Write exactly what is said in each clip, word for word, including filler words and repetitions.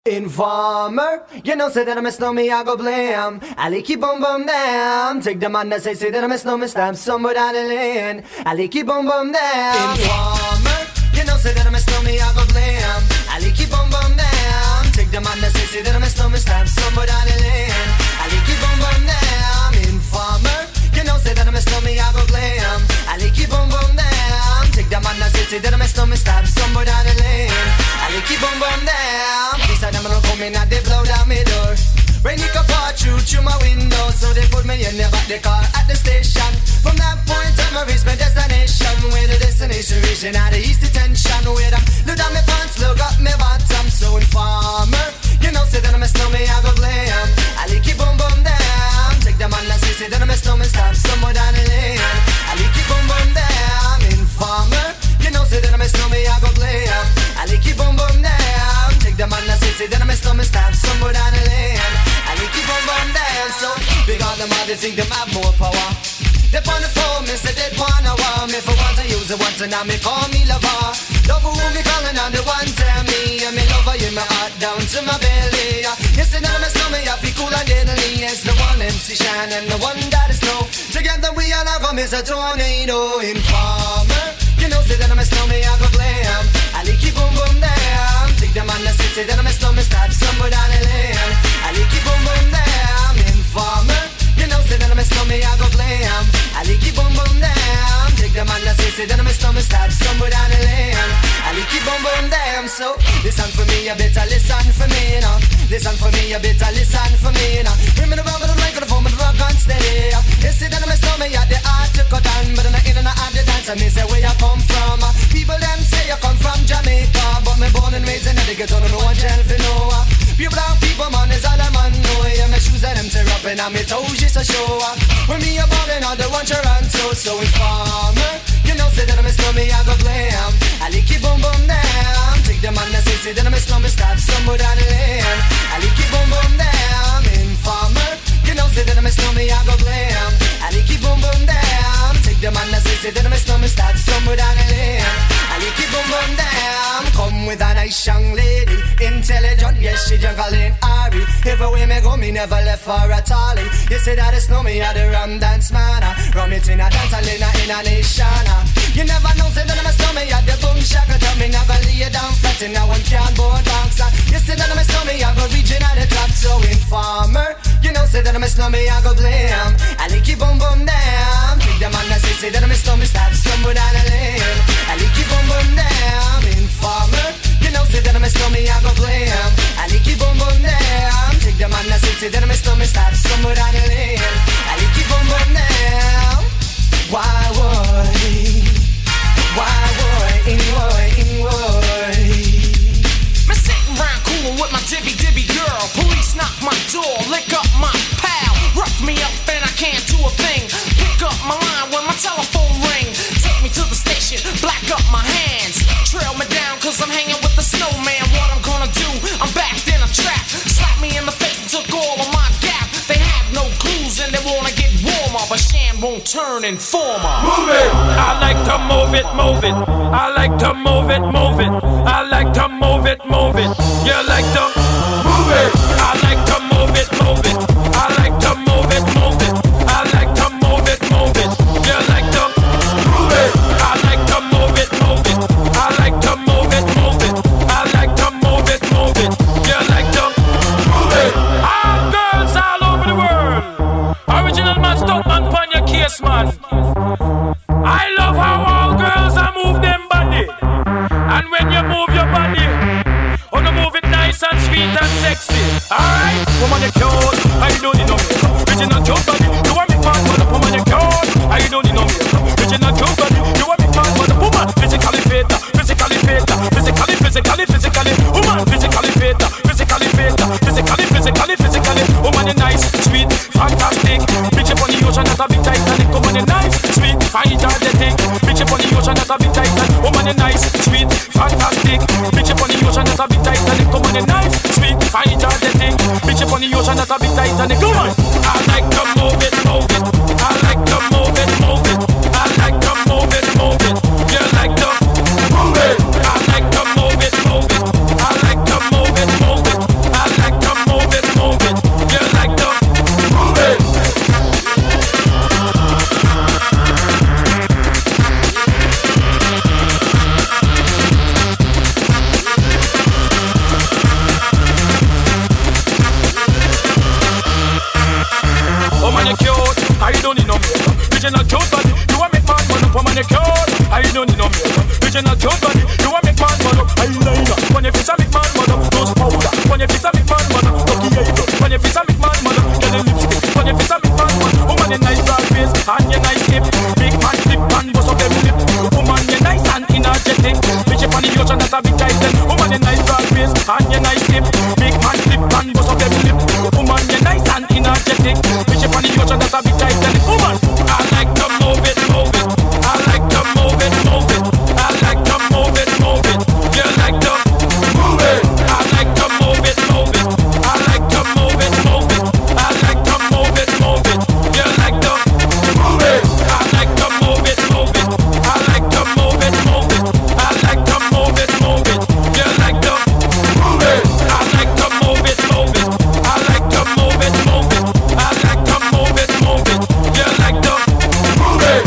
Informer, you know say that I miss know me, I go blame. I keep on bum them. Take the man that say say that I miss know me, stab somewhere down the lane. I keep on bum them. Informer, you know say that I miss know me, I go blame. I keep on bum them. Take the man that say say that I miss know me, stab somewhere down the lane. I keep on bum them. Informer, you know say that I miss know me, I go blame. I keep on bum them. Take the man that say say that I miss know me, stab somewhere down the lane. I keep on bum them. These are them don't come in and they blow down my door. Rain it can pour through through my window, so they put me in the back the car at the station. From that point on I reach my destination, where the destination reaching out the east detention. Where I look down my pants, look up my bottom. So informer, you know say that I miss know me, I go blame. I keep on bum them. Take the man that say say that I miss know me, stop somewhere down the lane. I keep on bum them. Informer, you know say that I miss know me, I go blame. I keep on bum them. Take the man that say say that I miss know me, stop somewhere down the lane. And we keep on bum them. So big on them all, they think them have more power. They on the phone, me say they wanna wow me. For once I use it once and now me call me lover. Love who me calling on the one tell me. And me lover in my heart down to my belly. Yes, and now me stomach I feel cool and deadly. Yes, the one M C Shine and the one that is snow. Together we all have a miss a tornado. Informer, you know say that I miss know me, I go blame. I keep on bum them. Take the man that say say that I miss know me, start somewhere down the lane. I keep on bum them. Informer, you know say that I miss know me, I go blame. I keep on bum them. Take the man that say say that I miss know me, start somewhere down the lane. I keep on bum them. So listen for me, you better listen for me now. Listen for me, you better listen for me now. Bring me the rubber, the microphone, the rock and steady. You see that I miss know me, at the art to cut down, but I'm not in and out the dance. I mean say where you come from. People them say you come from Jamaica, but me born and raised in the ghetto, no one tell for no. Pure brown people, man, is all I'm on. No, yeah, my shoes and them tear up and I'm toes just a show. When me a ballin' on the one Toronto, so informer, you know say that I miss know me, I go blame. I keep on bum them. Take the man that say say that I miss know me, stop somewhere down the lane. I keep on bum them. Informer, you know say that I miss know me, I go blame. I keep on bum them. Take the man that say say that I miss know me, stop somewhere down the lane. I keep on bum them. Come with a nice young lady, intelligent, yes she juggling Ari. Everywhere me go, me never left for a tally. You say that it's know me, I the rum dance man. Rum it in a dance, I in a nation. You never know, say that I'm a stomach, I the boom shaka. Tell me never lay down flat in a one cardboard box. You say that I'm a stomach, I go reaching at the top. So informer, you know, say that I'm a stomach, I go blame. I keep on bum them. Take the man that say, say that I'm a stomach, start somewhere down the lane. I keep on bum them. Informer, you know, say that I'm a stomach, I go blame. I keep on bum them. Take the man that say, say that I'm a stomach, start somewhere down the lane. I keep on bum them. Why would he? Why would he? Why would he? Me sitting round coolin' with my dibby dibby girl. Police knock my door, lick up my pal. Rough me up and I can't do a thing. Pick up my line when my telephone ring. Take me to the station, black up my hands. Trail me down cause I'm hanging with the snowman. What I'm gonna do, I'm backed in a trap. Slap me in the face and took all of my gap. They have no clues and they wanna get warmer, but Shan won't turn informer. Move it! I like to move it, move it. I like to move it, move it. I like to move it, move it. You like to move it? I like to move it, move it. I like to move it, move it. I like to move it, move it. You like to move it? I like to move it, move it. I like to move it, move it. I like to move it, move it. You like to move it? All girls all over the world. Original man, stunt man, pon your case, man. I love how all girls are move them body. And when you move your body, oh, you move it nice and sweet and sexy. Alright, woman, you cute, I don't need no makeup. Original joke body, you want me can't but woman, you cute, I don't need no makeup. Original joke body, you want me can't but woman, physically fit, physically fit, physically, physically, physically, woman, physically fit, physically fit, physically, physically, physically, woman, you nice, sweet, fantastic. Bitch up on the ocean, that's a big Titanic. Woman, you nice, sweet, fine, energetic. Bitch up on the ocean, that's a big Titanic. Woman, you nice, sweet, fantastic. Bitch up on the ocean, that's a big Titanic. Woman, you nice, sweet, fine, energetic. Bitch up on the ocean, that's a big Titanic. Come on, I like to move it, move it. I like to move it, move it. I like to move it, move it. You like to move it. I like to move it, move it. I like to move it, move it. Original cute body, you a make man man up on your cute. I don't need no makeup. Original cute body, you a make man man up. Eyeliner, when your face a make man man up. Nose powder, when your face a make man man up. Lucky eyebrow, when your face a make man man up. Get a lipstick, when your face a make man man up. Woman your nice broad face and your nice hip. Big man flip and bust up them lip. Woman you nice and energetic. Bitch up on the ocean that's a big titan. Woman you nice broad face and your nice hip. Big man flip and bust up them lip. Woman you nice and energetic. Bitch up on the ocean that's a big titan. Woman, I like to move it, move it. I like to move it, move it. I like to move it, move it. You like to move it. I like to move it, move it. I like to move it, move it. I like to move it, move it. You like to move it. I like to move it, move it. I like to move it, move it. I like to move it, move it. You like to move it. I like to move it, move it. I like to move it, move it. I like to move it, move it. You like to move it.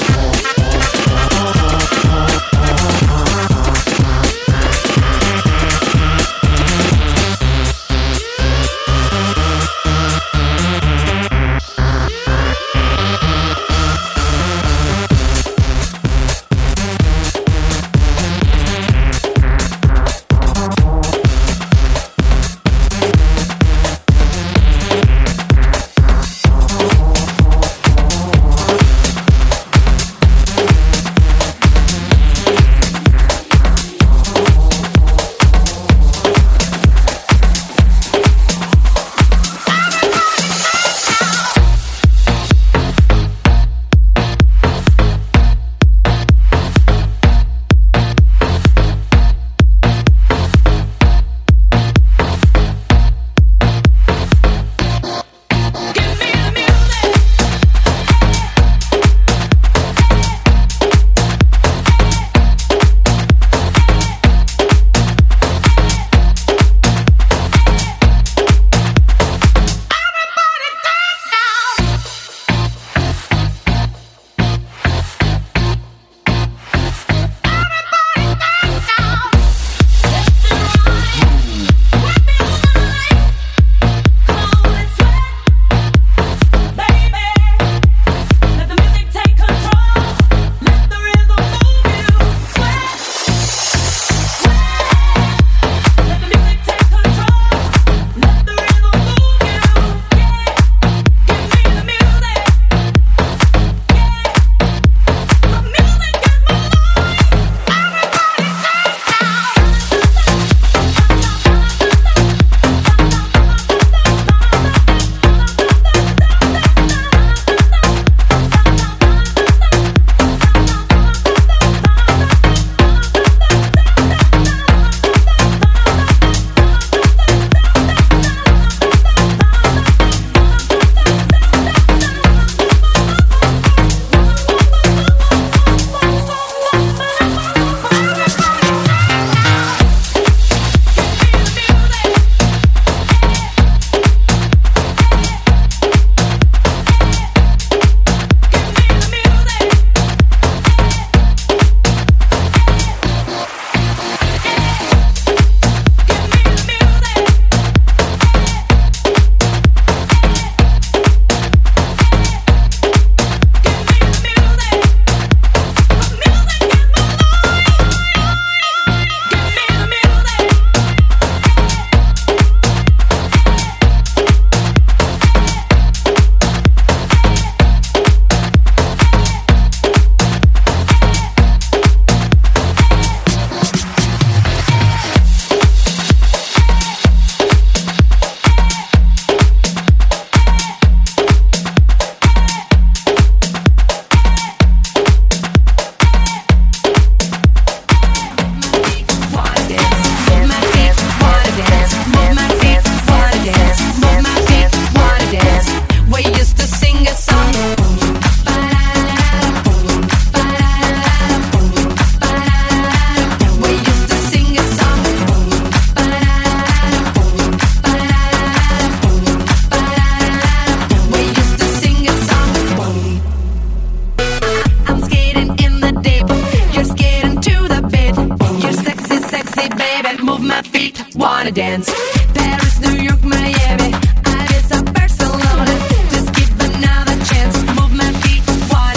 wanna dance. Paris, New York, Miami, I did some Barcelona. Just give another chance. Move my feet, wanna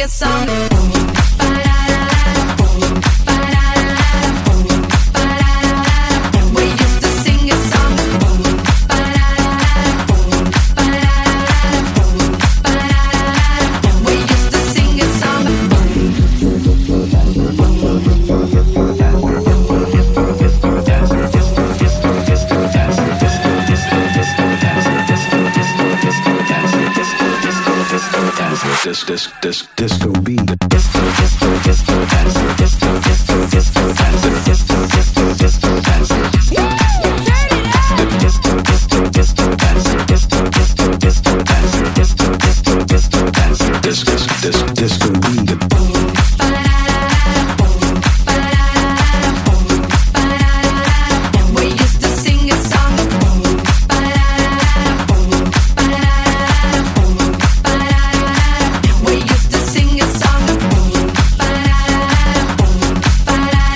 a song. We used to sing a song. We used to sing a song. Disco, disco, disco, disco beat. Disco, disco, disco dancer. Disco, disco, disco dancer. Disco, disco, disco dancer. Disco, disco, disco dancer. Disco, disco, disco dancer. Disco, disco, disco dancer. Disco, disco, disco beat. We used to sing a song. We used to sing a song.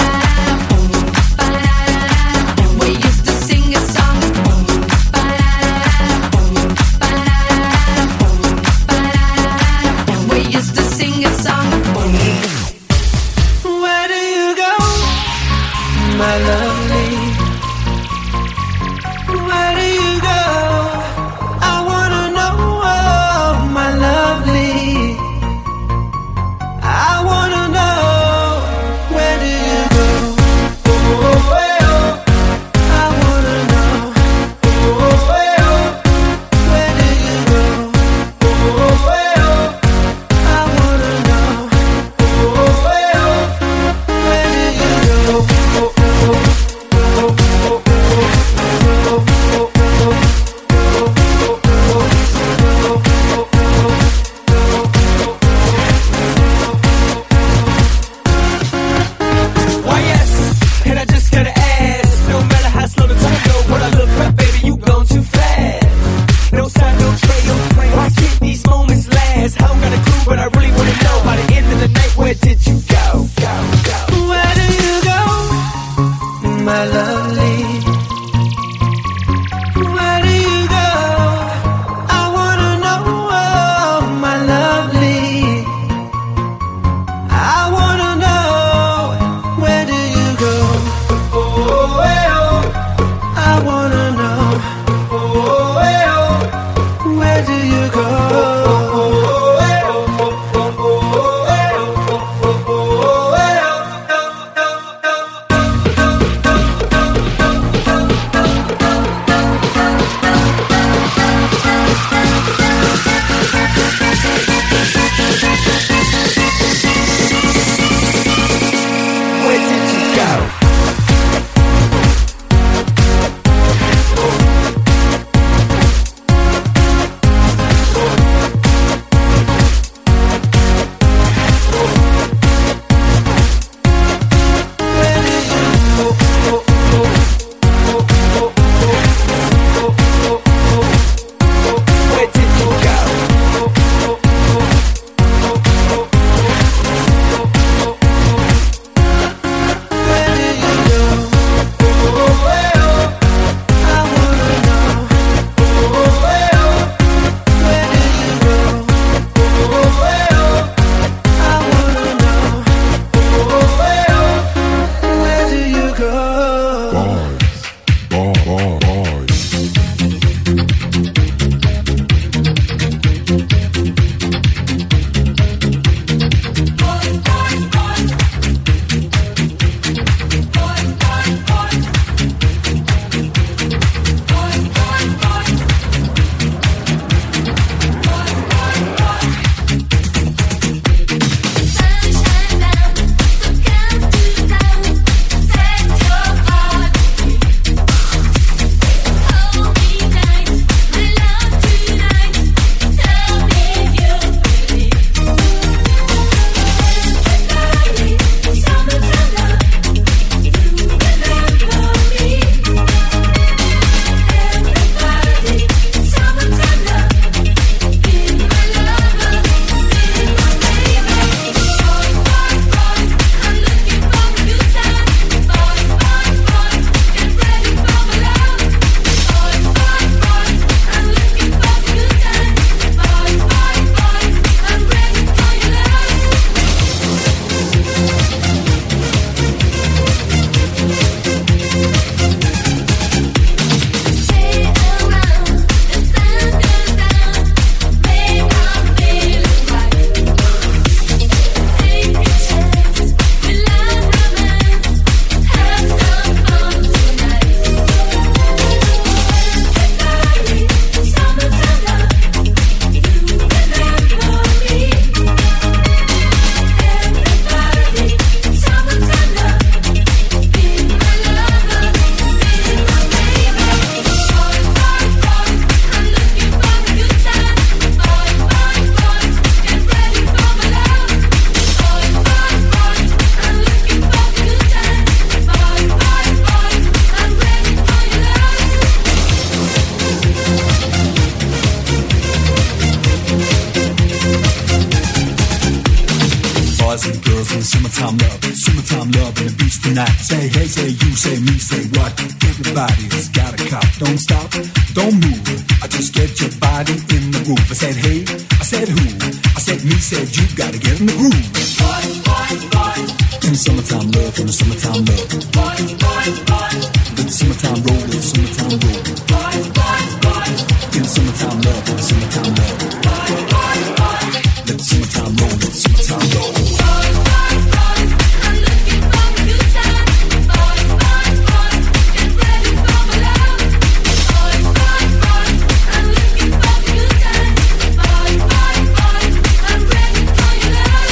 and girls in summertime love, summertime love and the beach tonight. Say hey, say you, say me, say what? Everybody's got a cop. Don't stop, don't move. I just get your body in the groove. I said hey, I said who? I said me, said you. Gotta get in the groove. Boys, boys, boys. In the summertime love, in the summertime love. Boys, boys, boys. In the summertime roll, in the summertime roll. Boys, boys, boys. In the summertime love, in the summertime love. Boys, boys, boys. Let the summertime roll, let the summertime roll. Boys, boys, boys. I'm looking for a good time. Boys, boys, boys. Get ready for my love. Boys, boys, boys. I'm looking for a good time. Boys, boys, boys. I'm ready for your love.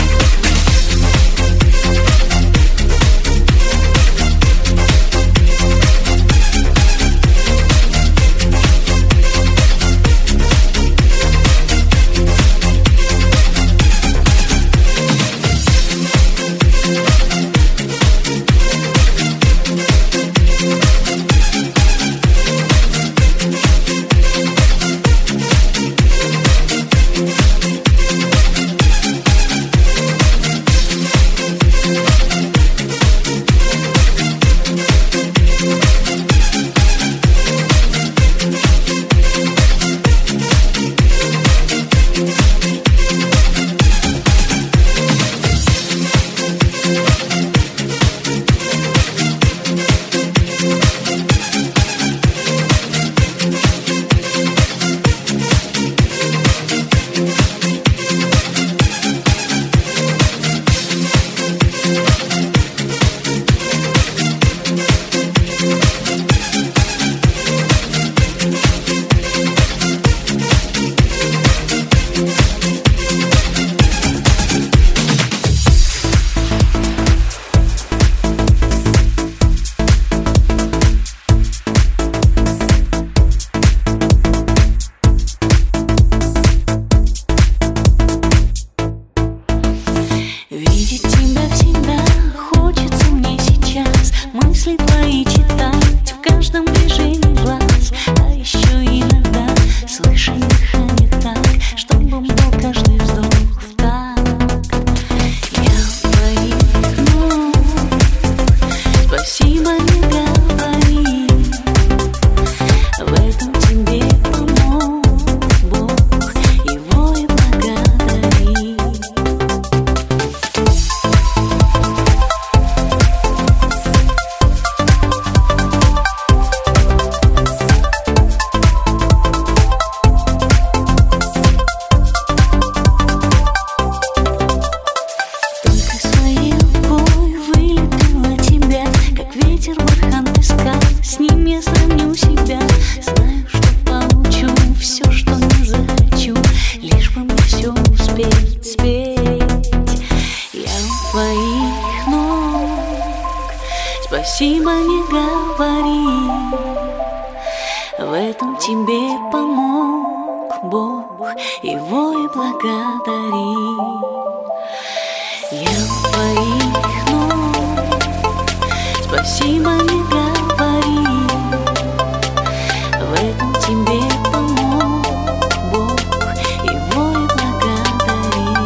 Спасибо, не говори, в этом тебе помог Бог, его и благодари. Я у твоих ног, спасибо, не говори, в этом тебе помог Бог, его и благодари.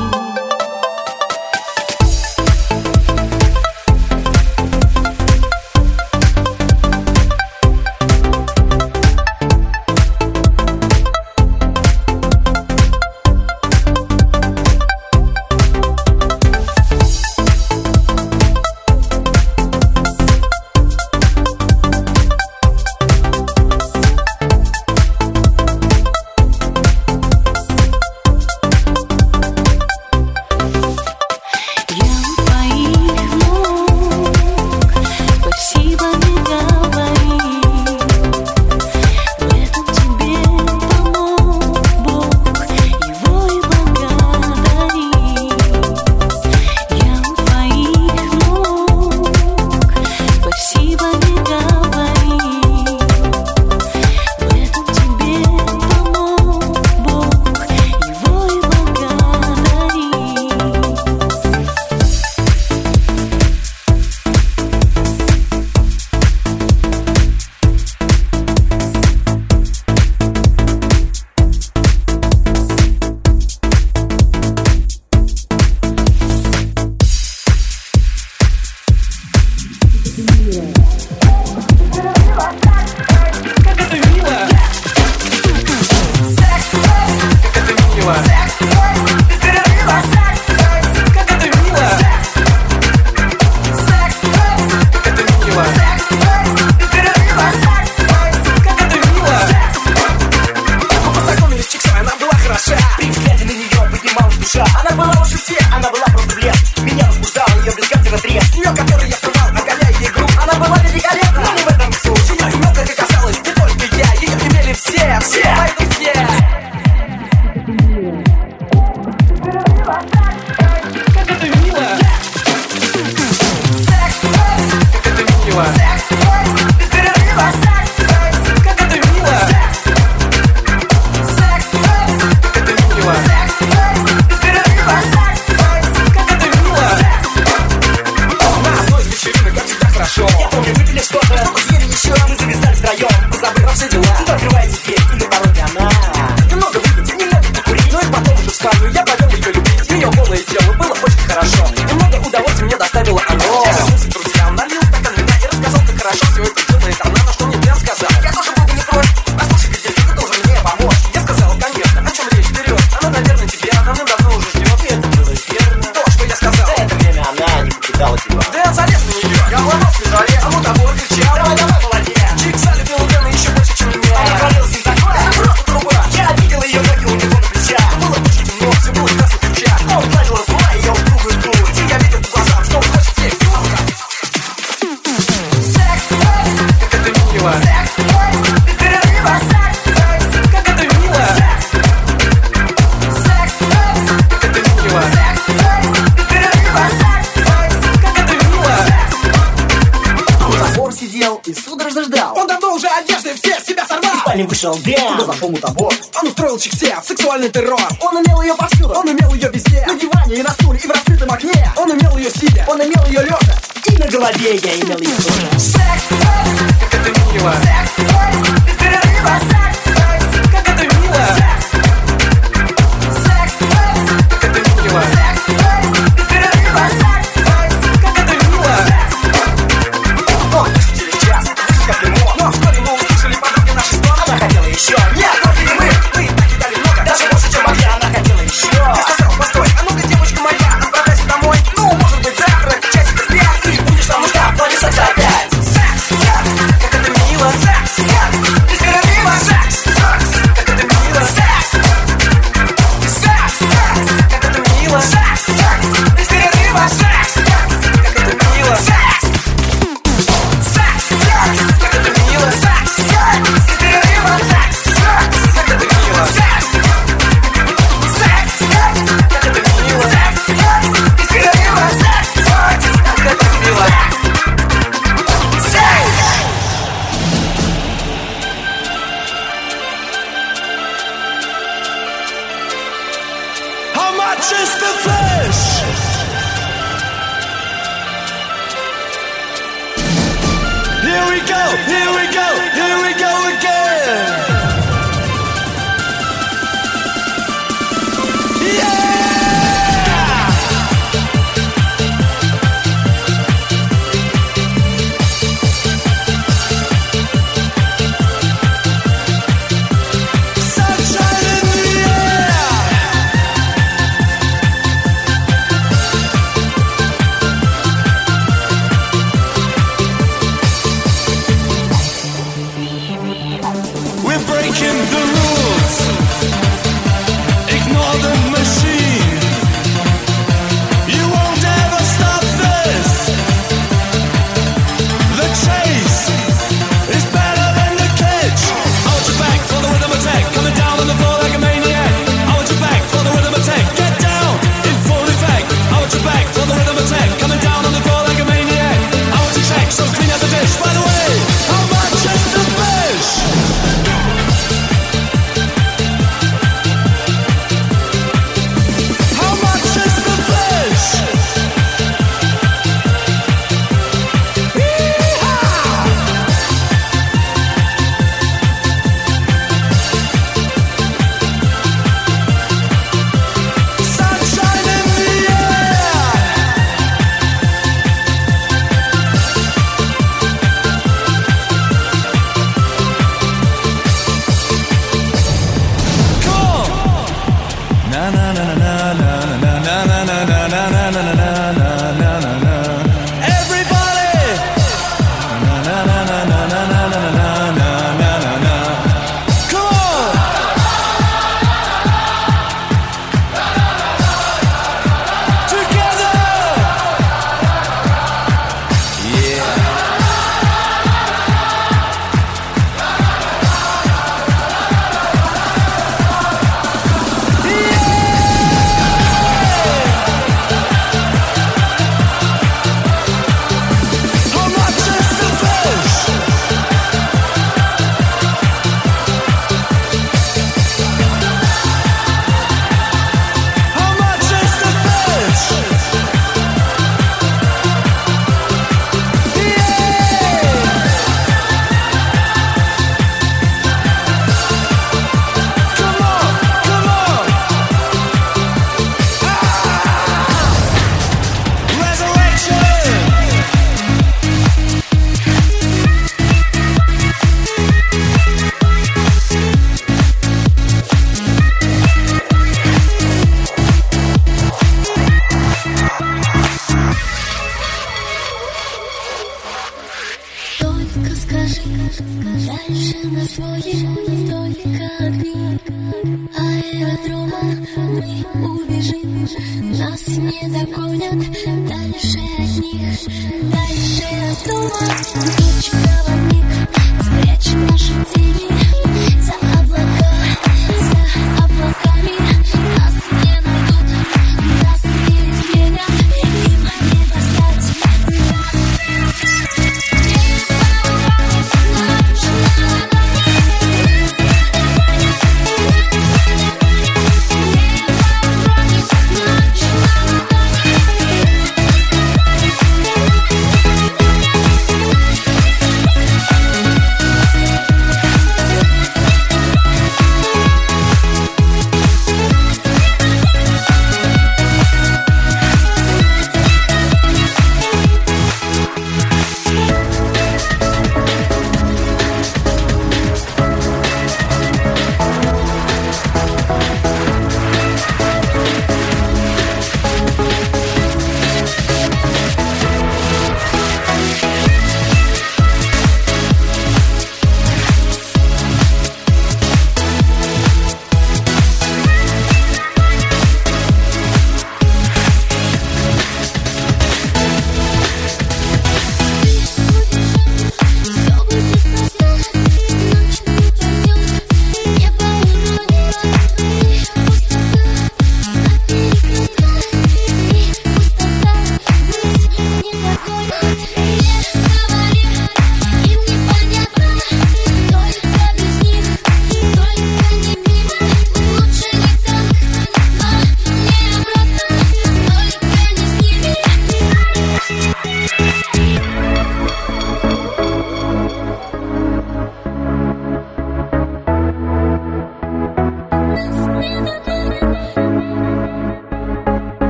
открывай теперь, или порой она. Немного выпить, немного покурить, ну и потом уже в спальню я повел ее любить. Ее голое тело было очень хорошо, немного удовольствия мне доставило оно. Я вернулся к друзьям, налил стакан вина и рассказал, как хорошо все это делает она, на что мне прям сказал: я тоже был бы не против, послушай-ка, детка, ты должен мне помочь. Я сказал: конечно, о чем речь, вперед. Она, наверное, тебя давным-давно уже ждет, и это было верно. То, что я сказал, За это время она не покидала тебя. да я залез на нее, я ломался на дворе, а мутабор кричал: давай, давай, молодец. Чикса любила Дэна еще больше, чем меня. Она творилась не такое, просто труба. Я видел ее ноги у него на плечах. Было очень темно, все было в красных ключах. Но он гладил рука ее в другую грудь, и я видел по глазам, что он хочет ей втюрка. Секс, секс, как это мило. Секс, секс, без перерыва. Секс, секс, как это мило. Секс, секс, как это мило. Секс, секс, без перерыва. Секс, секс, как это мило. Мутабор сидел и судорожно ждал. Он давно уже одежды все с себя сорвал. Из спальни вышел Дэн. Куда зашел мутабор? Он устроил чиксе, сексуальный террор. Он имел ее повсюду, он имел ее везде. На диване и на стуле, и в раскрытом окне. Он имел ее сидя, он имел ее лежа. И на голове я имел ее тоже. Секс, секс, как это мило. Секс, секс, без перерыва. Секс, секс, как это мило. Секс, секс, как это мило. Секс, секс, без перерыва. Секс, секс, как это мило. Он вышел через час, вышел как лимон. Но вскоре мы услышали подруги наши стоны. Она хотела еще. Нет, только не мы. Мы и так и дали много, даже больше, чем могли. Она хотела еще. Я сказал: постой, а ну-ка, девочка моя, отправляйся домой. Ну, может быть, завтра, часиков пять. Ты будешь нам нужна, вроде секса опять. Секс, секс, как это мило. Секс, секс, без перерыва. Секс, секс, как это мило. Секс, секс, секс, как это мило. Секс, секс, без перерыва. Секс, секс, как это мило. Секс, секс, секс, как это мило. Секс, секс, без перерыва. Секс, секс, как это мило. Секс, секс, секс, как это мило. Секс, секс, без перерыва. Секс, секс, как это мило. How much is the fish? Here we go, here we go, here we go again. Yeah! Sunshine in the air. Дальше на своих только огни аэродрома мы убежим. Нас не догонят дальше от них, дальше от дома.